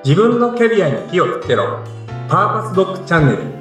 自分のキャリアに火をつけろ。パーパスドッグチャンネル。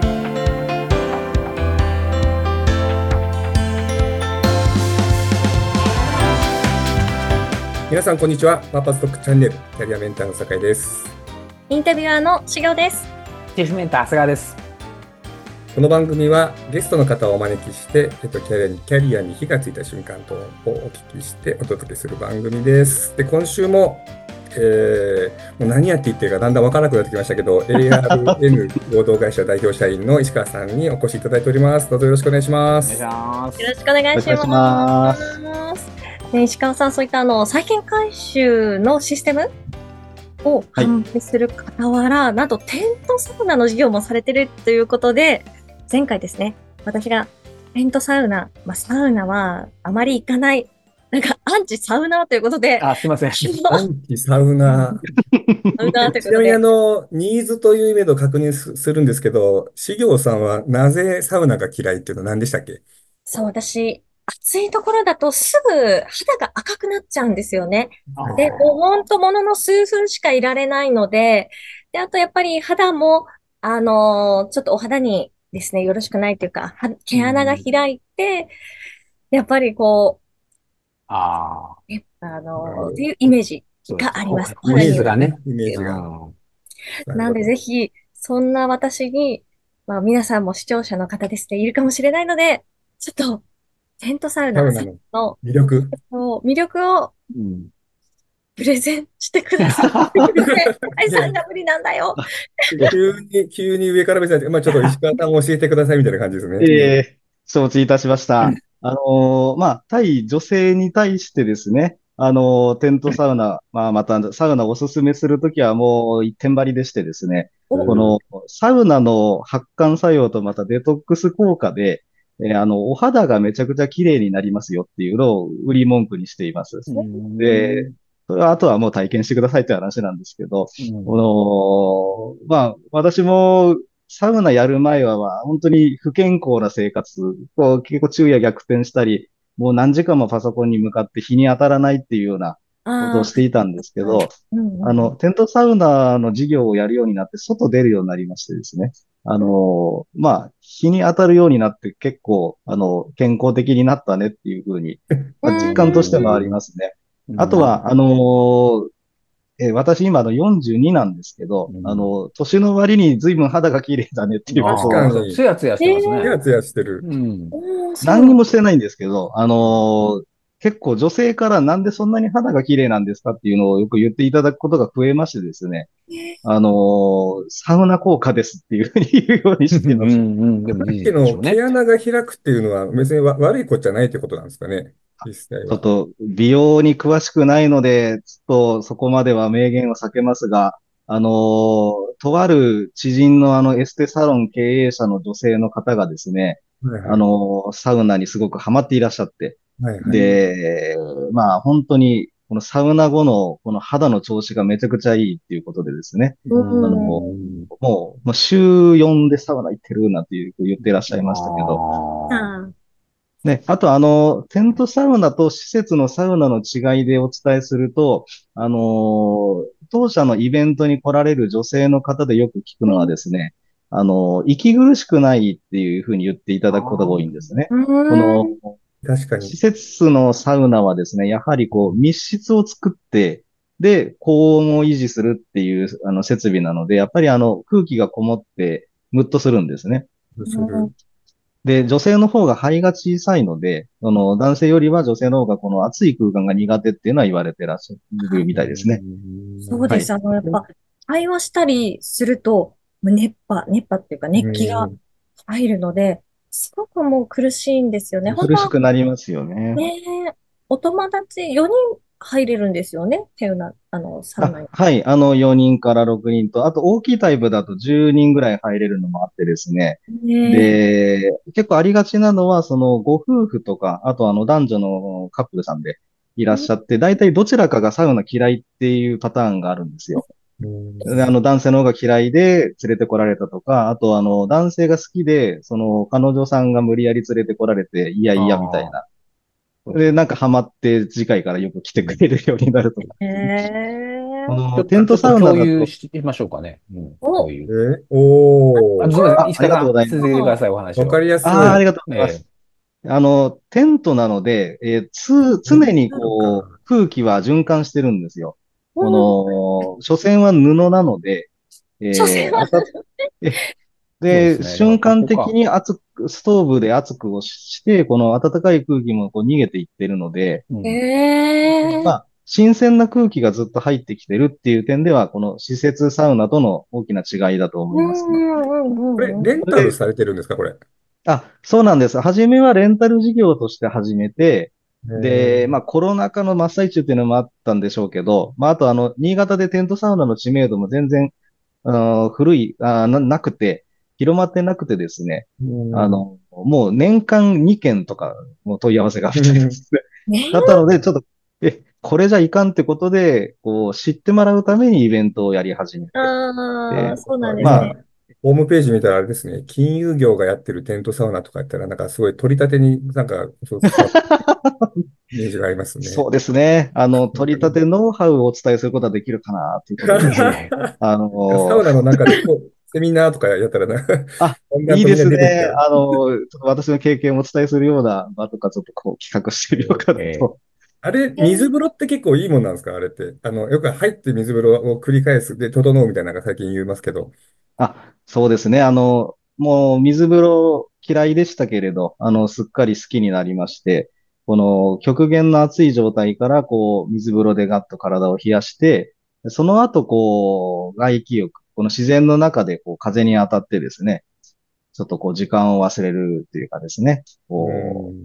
皆さんこんにちは。パーパスドッグチャンネルキャリアメンターの酒井です。 インタビュアーのしげおです。 チーフメンター長谷川です。 この番組はゲストの方をお招きして、キャリアに火がついた瞬間等をお聞きしてお届けする番組です。で、今週ももう何やって言ってるかだんだん分からなくなってきましたけど、ARN 合同会社代表社員の石川さんにお越しいただいております。どうぞよろしくお願いします。 よろしくお願いします。石川さん、そういった債権回収のシステムを販売する傍ら、なんとテントサウナの事業もされてるということで、前回ですね、私がテントサウナ、サウナはあまり行かない、アンチサウナーということで。 すいません。 アンチサウナー。ちなみにニーズという意味で確認するんですけど、しげおさんはなぜサウナが嫌いっていうのは何でしたっけ？ そう、私、暑いところだとすぐ肌が赤くなっちゃうんですよね。で、もうほんとものの数分しかいられないので、で、あとやっぱり肌も、ちょっとお肌にですね、よろしくないというか、毛穴が開いて、やっぱりっていうイメージがあります。 イメージがね。 イメージが。 なんでぜひ、そんな私に、皆さんも視聴者の方ですね、いるかもしれないので、ちょっと、テントサウナの魅力を、プレゼンしてください。大さんが無理なんだよ。 急に上から目線で、ちょっと石川さん教えてくださいみたいな感じですね。 承知いたしました。対女性に対してですね、テントサウナ、またサウナをおすすめするときはもう一点張りでしてですね、このサウナの発汗作用とまたデトックス効果で、お肌がめちゃくちゃ綺麗になりますよっていうのを売り文句にしています。で、それはあとはもう体験してくださいという話なんですけど、私もサウナやる前は、本当に不健康な生活、結構昼夜逆転したり、もう何時間もパソコンに向かって日に当たらないっていうようなことをしていたんですけど、テントサウナの事業をやるようになって、外出るようになりましてですね。日に当たるようになって結構、健康的になったねっていうふうに、実感としてもありますね。あとは、私今42なんですけど、年の割に随分肌が綺麗だねっていうことを。 ツヤツヤしてますね。 ツヤツヤしてる。 何にもしてないんですけど、結構女性からなんでそんなに肌が綺麗なんですかっていうのをよく言っていただくことが増えましてですね、サウナ効果ですっていうふうに言うようにしています。 でもさっきの毛穴が開くっていうのは別に悪いことじゃないってことなんですかね。 ちょっと美容に詳しくないので、ちょっとそこまでは明言を避けますが、とある知人のエステサロン経営者の女性の方がですね、サウナにすごくハマっていらっしゃって、で、本当にこのサウナ後のこの肌の調子がめちゃくちゃいいっていうことでですね、もう週4でサウナ行ってるなんて言っていらっしゃいましたけど、ね、あとテントサウナと施設のサウナの違いでお伝えすると、当社のイベントに来られる女性の方でよく聞くのはですね、息苦しくないっていうふうに言っていただくことが多いんですね。 確かに。 施設のサウナはですね、やはり密室を作って、で、高温を維持するっていう設備なので、やっぱり空気がこもってムッとするんですね。で、女性の方が肺が小さいので、男性よりは女性の方がこの暑い空間が苦手っていうのは言われてらっしゃるみたいですね。 そうです。やっぱ、会話したりすると、熱波っていうか熱気が入るので、すごくもう苦しいんですよね。 苦しくなりますよね。 お友達4人入れるんですよね、サウナに。 はい、4人から6人と、あと大きいタイプだと10人ぐらい入れるのもあってですね。で、結構ありがちなのは、ご夫婦とか、あと男女のカップルさんでいらっしゃって、大体どちらかがサウナ嫌いっていうパターンがあるんですよ。で男性の方が嫌いで連れてこられたとか、あと男性が好きで、彼女さんが無理やり連れてこられて、いやいやみたいな。で、ハマって次回からよく来てくれるようになるとか。 テントサウナ共だと、 有しましょうかね。うん、こういう。すみません、石ありがとうご川さん、 ざいます。 続けてください、お話を。 わかりやすありい。 がとうございまえす。テントなので、常になるか。 空気は循環してるんですよ。 うん所詮は布なので、 所詮は、 えーあた、えで、 そうですね。だから瞬間的ここか。 にストーブで熱くをして、この暖かい空気も逃げていってるので、 えうん。 え新鮮な空気がずっと入ってきてるっていう点では、この施設サウナとの大きな違いだと思ういますね。 んうんこれ、 うんうん。 レンそれで、 タルされてるんですか、これ。 そうなんです。初めはレンタル事業として始めて、 えで、 ー、 コロナ禍の真っ最中っていうのもあったんでしょうけど、あと新潟でテントサウナの知名度も全然、古い、なくて、広まってなくてですね、 うん。 もう年間2件とかも問い合わせが来たりですね。 ねだったので、ちょっと、これじゃいかんってことで、知ってもらうためにイベントをやり始めて。 ああ、 で、 そうなんです今、 ね。 ホームページ見たらあれですね、金融業がやってるテントサウナとかやったら、なんかすごい取り立てになんか、そう伝わるイメージがありますね。 そうですね。取り立てノウハウをお伝えすることはできるかな、ということでですね。あのサウナの中でこう、セミナーとかやったらな、 あ、 だんだんいいとみんなですね。 出てきちゃう。 ちょっと私の経験をお伝えするような場とか、ちょっと企画してみようかなえと。 あれ、 えー水風呂って結構いいもんなんですかあれって。よく入って水風呂を繰り返す。で、整うみたいなのが最近言いますけど。 そうですね。もう水風呂嫌いでしたけれど、すっかり好きになりまして、この極限の暑い状態から、水風呂でガッと体を冷やして、その後、外気浴、この自然の中で、風に当たってですね、ちょっと時間を忘れるっていうかですね、 うん。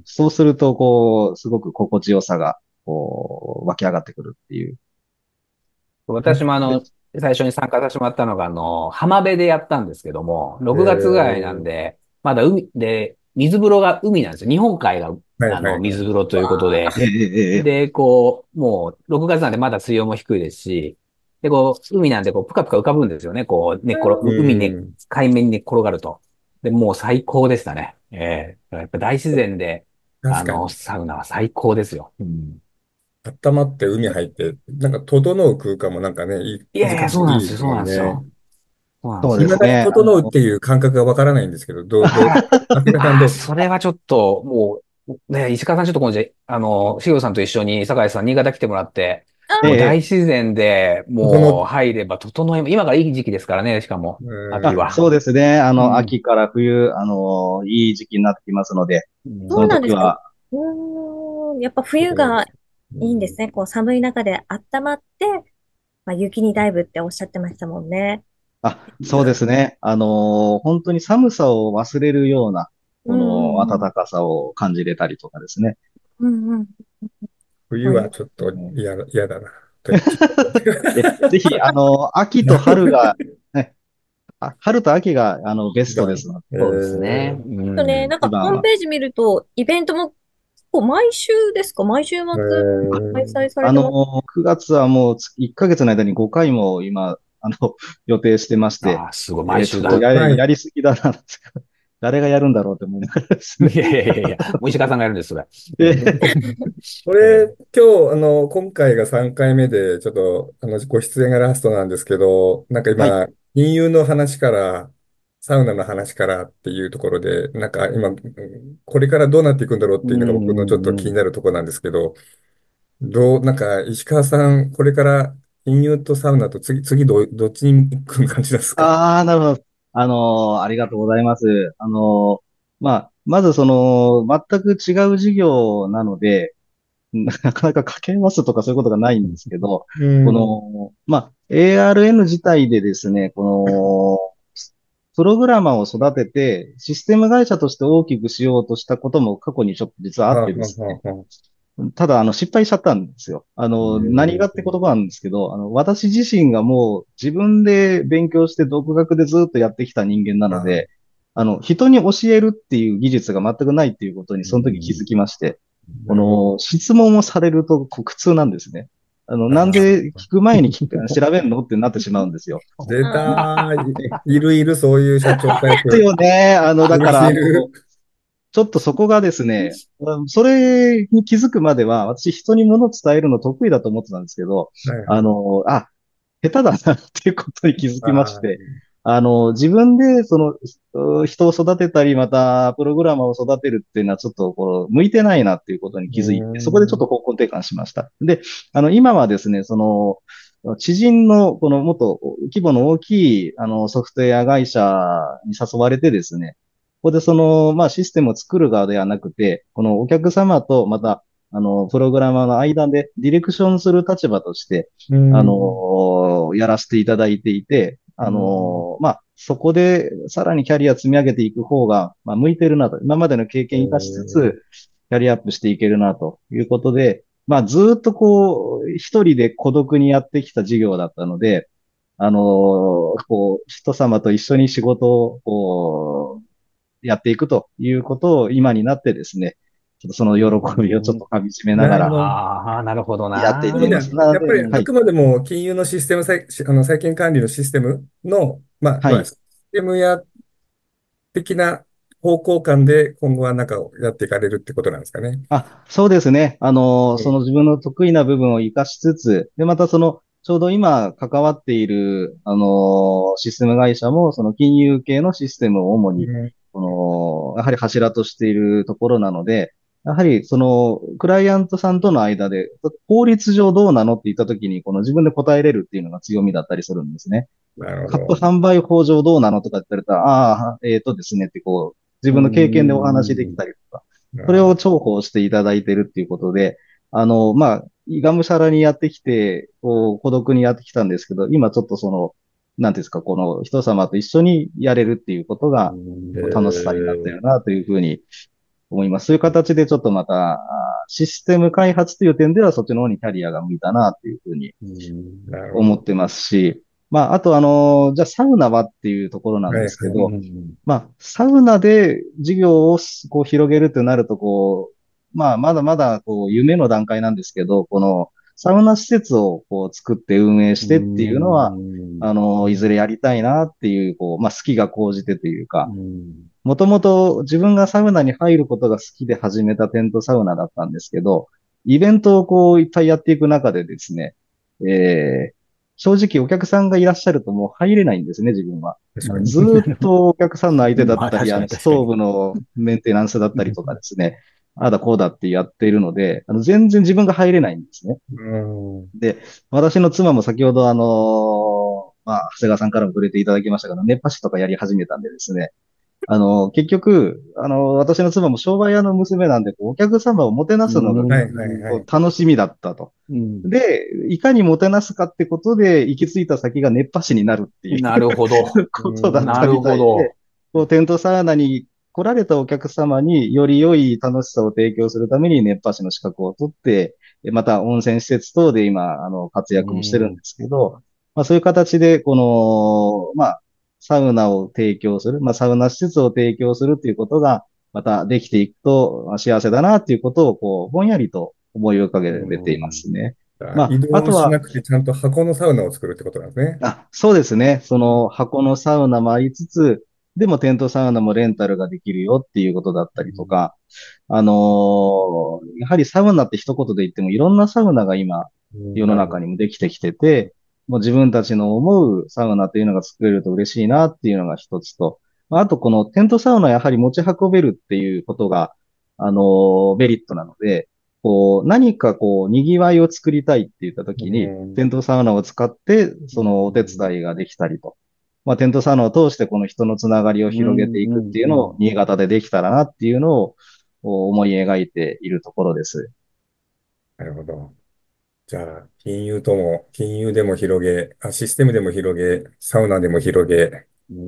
そうすると、すごく心地よさが、湧き上がってくるっていう。 私もで最初に参加させてもらったのが、浜辺でやったんですけども、 え 6月ぐらいなんー、 で、まだ海で、水風呂が海なんですよ。日本海が、 はいはいはい。 水風呂ということで、 わあ、 で、もう、6月なんでまだ水温も低いですし、で、海なんで、ぷかぷか浮かぶんですよね。 う海ね、 ん。 海面に寝っ転がると。で、もう最高でしたね。やっぱ大自然で、 確かに。 サウナは最高ですよ。うん。 温まって海入って、なんか整う空間もなんかね、 いやいや、 難しいですそうもんね。 なんですよ。そうなんでそうすよ。 ですね。 未だに整うっていう感覚がわからないんですけど、秋田さんああ、 どうですか？ それはちょっと、もう、ね、石川さんちょっと今度、しげさんと一緒に、酒井さん、新潟来てもらって、もう大ええ、 自然でもう整っ、 入れば整い、今からいい時期ですからね、しかも、秋は。 そうですね。 うん。 秋から冬、いい時期になってきますので、 うそのそうなんですね。 時は、 やっぱ冬がいいんですね。こう寒い中で温まって、まあ、雪にダイブっておっしゃってましたもんね。 そうですね。本当に寒さを忘れるような、 うこのんうん暖かさを感じれたりとかですね。 うんうんうん。 冬まあいいはちょっとん。 嫌だな。と言っちぜひ、秋と春が、ね、春と秋が、ベストでゃう。 すので。 そうですね。 ー、 うとね、 ん。 なんかホー一番は。 ムページ見ると、イベントも、こう毎週ですか？毎週末開催されてます？ 9月はもう1ヶ月の間に5回も今、予定してまして、 ああ、すごい、毎ちょっと週だ。 はい。 やりすぎだな、誰がやるんだろうって思いながらですね。 いやいやいやいや、もう石川さんがやるんです、それ。 こえれ、今日、今回が3回目で、ちょっと、ご出演がラストなんですけど、なんかはい。 今、金融の話から、サウナの話からっていうところで、なんか今、これからどうなっていくんだろうっうていうのが僕のちょっと気にん。 なるところなんですけど、なんか、石川さん、これから金融とサウナと次どっちに行く感じですか？ なるほど。ありがとうございます。まず全く違う事業なので、なかなか掛け合わすとかそういうことがないんですけど、 うん。 ARN 自体でですね、プログラマーを育てて、システム会社として大きくしようとしたことも過去にちょっと実はあはってですね。 はは。 ただ、失敗しちゃったんですよ。何がって言葉なんですけど、私自身がもう自分で勉強して独学でずっとやってきた人間なのあ、 で、人に教えるっていう技術が全くないっていうことにうその時気づん、 きまして、 なるほど。 質問をされると苦痛なんですね。なんあ、 で聞く前に調べるのってなってしまうんですよ。 出たー。 えいる、そういう社長タイですプ。 よね。だいる、 から、 いる。 ちょっとそこがですね、それに気づくまでは、私人に物を伝えるの得意だと思ってたんですけど、 はいはい。 下手だなっていうことに気づきましあて、自分で、人を育てたり、また、プログラマーを育てるっていうのは、ちょっと、向いてないなっていうことに気づいて、そこでちょっと方向転換しました。で、今はですね、知人の、もっと規模の大きい、ソフトウェア会社に誘われてですね、ここでシステムを作る側ではなくて、このお客様と、また、プログラマーの間でディレクションする立場として、やらせていただいていて、そこでさらにキャリア積み上げていく方が、向いてるなと。今までの経験を生かしつつ、キャリアアップしていけるなということで、ずーっと一人で孤独にやってきた事業だったので、人様と一緒に仕事を、やっていくということを今になってですね、ちょっとその喜びをちょっとかみしめながらああ、なるほどやっていっな。 ています。なので、 やっぱりはい。 あくまでも金融のシステム、債権管理のシステムの、 はい。 システムや的な方向感で今後はなんかやっていかれるってことなんですかね。 そうですね。そうんの自分の得意な部分を活かしつつ、で、またちょうど今関わっている、システム会社も、その金融系のシステムを主に、 うんやはり柱としているところなので、やはりクライアントさんとの間で、法律上どうなのって言ったときに、自分で答えれるっていうのが強みだったりするんですね。 なるほカップど。 販売法上どうなのとかって言われたら、ですねって自う分の経験でお話できん。 たりとか、それをあ重宝していただいてるっていうことで、がむしゃらにやってきて、孤独にやってきたんですけど、今ちょっとなんていうんですか、この人様と一緒にやれるっていうことが楽しさになったよなというふうに思います。そういう形でちょっとまた、システム開発という点ではそっちの方にキャリアが向いたなというふうになるほど。 思ってますし、あとじゃあサウナはっていうところなんはいはい。 ですけど、サウナで事業を広げるとなると、まだまだ夢の段階なんですけど、このサウナ施設を作って運営してっていうのは、いずれやりたいなっていう、好きが高じてというか、もともと自分がサウナに入ることが好きで始めたテントサウナだったんですけど、イベントをいっぱいやっていく中でですね、えー正直お客さんがいらっしゃるともう入れないんですね、自分は。 確かに。 ずーっとお客さんの相手だったり、 確かにストーブのメンテナンスだったりとかですね、ああだこうだってやっているので、全然自分が入れないんですね。 うん。 で、私の妻も先ほど長谷川さんからも触れていただきましたが、熱波師とかやり始めたんでですね、結局、私の妻も商売屋の娘なんで、お客様をもてなすのがはいはいはい。 楽しみだったと。で、いかにもてなすかってことで、行き着いた先が熱波師になるっていうなるほど。 ことだっなるたみたいで、 ほど。 テントサウナに来られたお客様により良い楽しさを提供するために熱波師の資格を取って、また温泉施設等で今、活躍もしてるんですけど、そういう形で、サウナを提供する、サウナ施設を提供するっていうことが、またできていくと幸せだなっていうことを、ぼんやりと思い浮かべていますね。 移あとは、 動しなくてちゃんと箱のサウナを作るってことなんですね。 そうですね。その箱のサウナもありつつ、でもテントサウナもレンタルができるよっていうことだったりとか、やはりサウナって一言で言ってもいろんなサウナが今世のなるほど。 中にもできてきてて、もう自分たちの思うサウナというのが作れると嬉しいなっていうのが一つと、あとこのテントサウナやはり持ち運べるっていうことが、メリットなので、何か賑わいを作りたいって言ったときに、テントサウナを使って、そのお手伝いができたりと。テントサウナを通してこの人のつながりを広げていくっていうのを、新潟でできたらなっていうのを思い描いているところです。 なるほど。じゃあ、金融でも広げ、システムでも広げ、サウナでも広げ、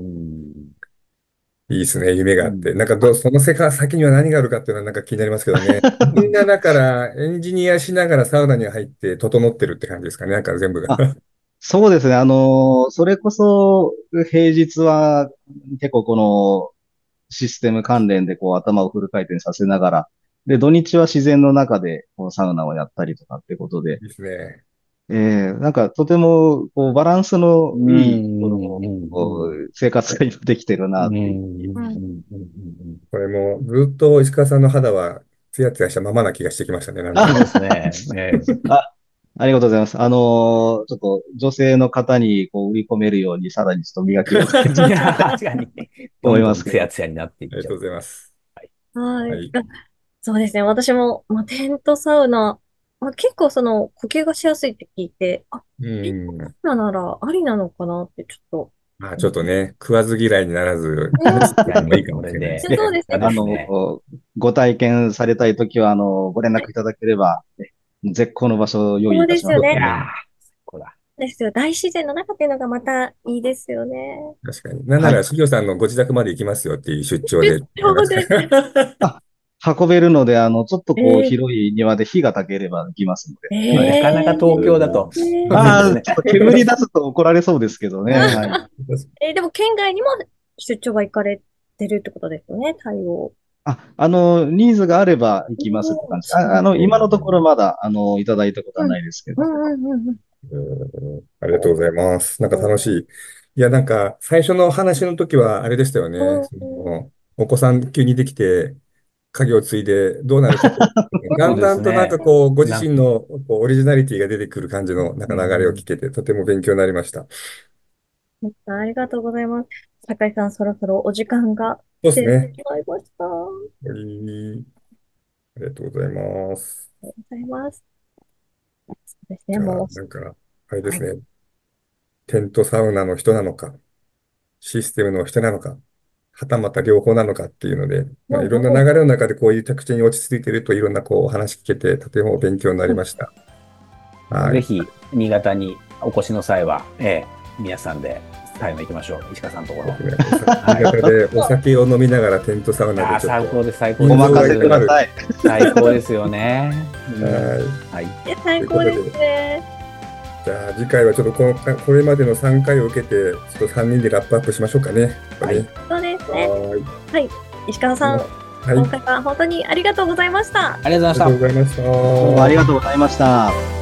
いいですね、夢があって。なんかその世界先には何があるかっていうのはなんか気になりますけどね。みんなだからエンジニアしながらサウナに入って整ってるって感じですかね、なんか全部が。 そうですね。それこそ平日は結構このシステム関連で頭をフル回転させながら、で、土日は自然の中でサウナをやったりとかってことで、 いいですね。 なんかとてもバランスのいい生活が今できてるなっていう。 これもずっと石川さんの肌はツヤツヤしたままな気がしてきましたね、なんか。 そうですね。 あ、 ありがとうございます。ちょっと女性の方にこう売り込めるようにさらにちょっと磨きをかけていや、確かに。ど思いんどんますけど。 ツヤツヤになっていっちゃう。 ありがとうございます。 はい。 はい。 そうですね。私も、テントサウナ、結構呼吸がしやすいって聞いて、 うテントサん。 ウナならありなのかなってちょっと。 まあちょっとね、食わず嫌いにならず、試しうん、 てもいいかもしれないですね。 そうですね。 ですね。 ご体験されたいときは、ご連絡いただければ、絶好の場所を用意そういたしますのですよね。 いやー、 で。 最高だ。 ですよ。大自然の中っていうのがまたいいですよね。 確かに。なんなら、 はい。 しぎょさんのご自宅まで行きますよっていう出張出で。 張で。 あ、運べるので、ちょっとこう、 え広い庭で火が焚ければできますので。はい。 なかなか東京だと、 ー、 むずいですね。 ちょっと煙出すと怒られそうですけどね。はい。 でも県外にも出張は行かれてるってことですよね、対応。 ニーズがあれば行きますっておー、 感じ。 すごい。 今のところまだ、いただいたことはうん、 ないですけど。 うん、うん、うん。 ありがとうございます。なんか楽しおい。いや、なんか、最初の話の時は、あれでしたよね。 ー、 お子さん急にできて、家業を継いでどうなるかと。だそうでんだんとなんすね。 かこう、ごなん自身のこうオリジナリティが出てくる感じのなんか流れを聞けて、とても勉強になりました。 ありがとうございます。酒井さん、そろそろお時間が来てそうですね。 しまいました。あありがとうございます。 りがとうございます。そうですね、 じゃあ、 もう、 なんか、あれではい。 すね。テントサウナの人なのか、システムの人なのか、はたまた両方なのかっていうので、まあ、いろんな流れの中でこういう着地に落ち着いているといろんなこうお話聞けて、とても勉強になりました。はい。 ぜひ、新潟にお越しの際は、皆さんでサウナ行きましょう。石川さんのところ。 新潟でお酒を飲みながらテントサウナでちょっと、 最高です、最高おです。 任せください。 最高ですよね。 はい。 はい。 最高ですね。 じゃあ次回はちょっとこれまでの3回を受けて、ちょっと3人でラップアップしましょうかね。 はい。 そうですね。 はい。 石川さん、 はい。 今回は本当にありがとうございました。 ありがとうございました。 ありがとうございました。 どうもありがとうございました。